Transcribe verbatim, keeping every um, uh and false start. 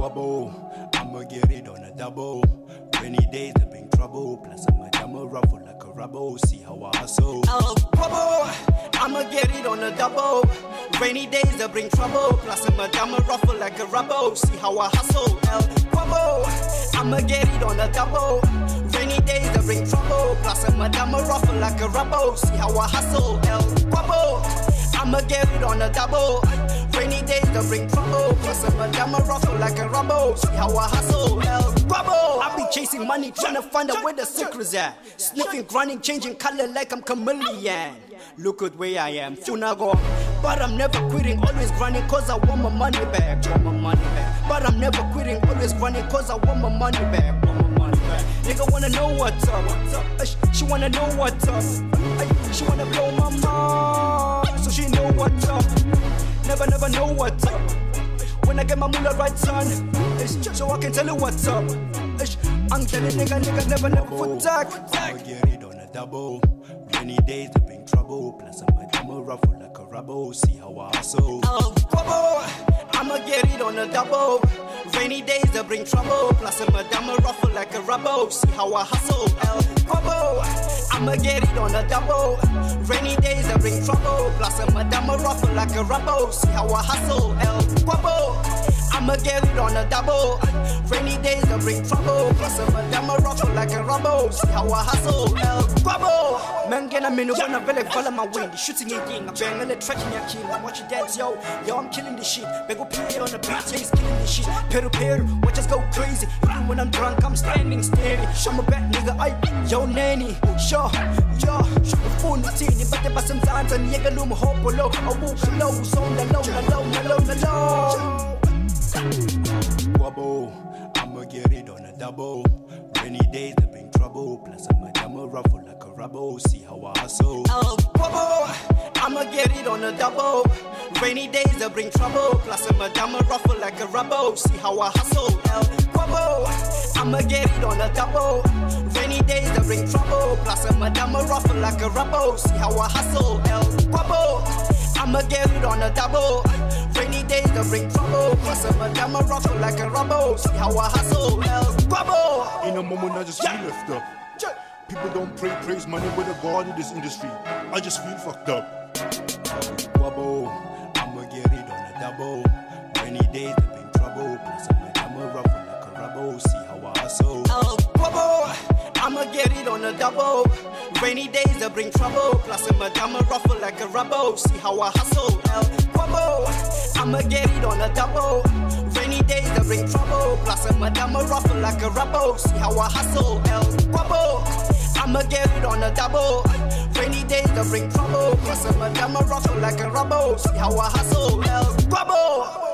Wobble, I'ma get it on a double. Rainy days that bring trouble. Plus I'm a jammer ruffle like a rubble. See how I hustle. Oh, wobble, I'ma get it on a double. Rainy days that bring trouble. Plus I'm a jammer ruffle like a rubble. See how I hustle. El wobble, I'ma get it on a double. Rainy days that bring trouble. Plus I'm a jammer ruffle like a rubble. See how I hustle. El wobble, I'ma get it on a double. Rainy days that bring trouble. Plus I'm a jammer ruffle like a rubble. See how I hustle. El wobble, I be chasing money, trying to find out where the secret's at. Sniffing, grinding, changing color like I'm chameleon. Look at where I am, Funago. But I'm never quitting, always grinding cause I want my money back. Want my money back. But I'm never quitting, always grinding cause I want my money back. Want my money back. Nigga wanna know what's up. Ay, she wanna know what's up. Ay, she wanna blow my mind, so she know what's up. Never, never know what's up. When I get my moolah right, son, so I can tell you what's up. I'm telling nigga, nigga, never, never foot tag. I'ma get it on a double. Rainy days that bring trouble. Plus I'm a jammer ruffle like a rubble. See how I hustle. Oh, wobble, I'ma get it on a double. Rainy days that bring trouble. Plus I'm a jammer ruffle like a rubble. See how I hustle. El wobble, I'ma get it on a double. Rainy days that bring trouble. Plus I'm a jammer ruffle like a rubble. See how I hustle. El wobble, I'ma get it on a double. Rainy days that bring trouble. Plus I'm a jammer ruffle like a rubble. See how I hustle. El wobble, man get a minute when I really follow my wind. Shooting again, I'm banging the track in your king. I'm watching dance, yo, yo, I'm killing this shit. Bego play on the beat, yeah, he's killing this shit. Peru peru, watch us go crazy. Even when I'm drunk, I'm standing steady. I'm a bad nigga, I, yo, nanny, sure, yo, phone teeny, but there some times and you loom hope below. I walk low, so the low, the low, the low, the low. Wobble, I'ma get it on a double. Rainy days that bring trouble. Plus I'm a jammer ruffle like a rubble. See how I hustle. Oh, wobble, I'ma get it on a double. Rainy days that bring trouble. Plus I'm a jammer ruffle like a rubble. See how I hustle. El wobble, I'ma get it on a double. Rainy days that bring trouble. Plus I'm a jammer ruffle like a rubble. See how I hustle. El wobble, I'ma get it on a double. Rainy days that bring trouble. Plus I'm a jammer ruffle like a rubble. See how I hustle. El wobble. In a moment I just feel left up. People don't pray, praise money with a god in this industry. I just feel fucked up. Wobble, I'ma get it on a double. Rainy days that bring trouble. Plus I'm a jammer ruffle like a rubble. See how I hustle. Oh, wobble, I'ma get it on a double. Rainy days that bring trouble. Plus I'm a jammer ruffle like a rubble. See how I hustle. El wobble, I'ma get it on a double. Rainy days that bring trouble. Plus I'm a jammer ruffle like a rubble. See how I hustle. El wobble, I'ma get it on a double. Rainy days that bring trouble. Plus I'm a jammer ruffle like a rubble. See how I hustle. El wobble.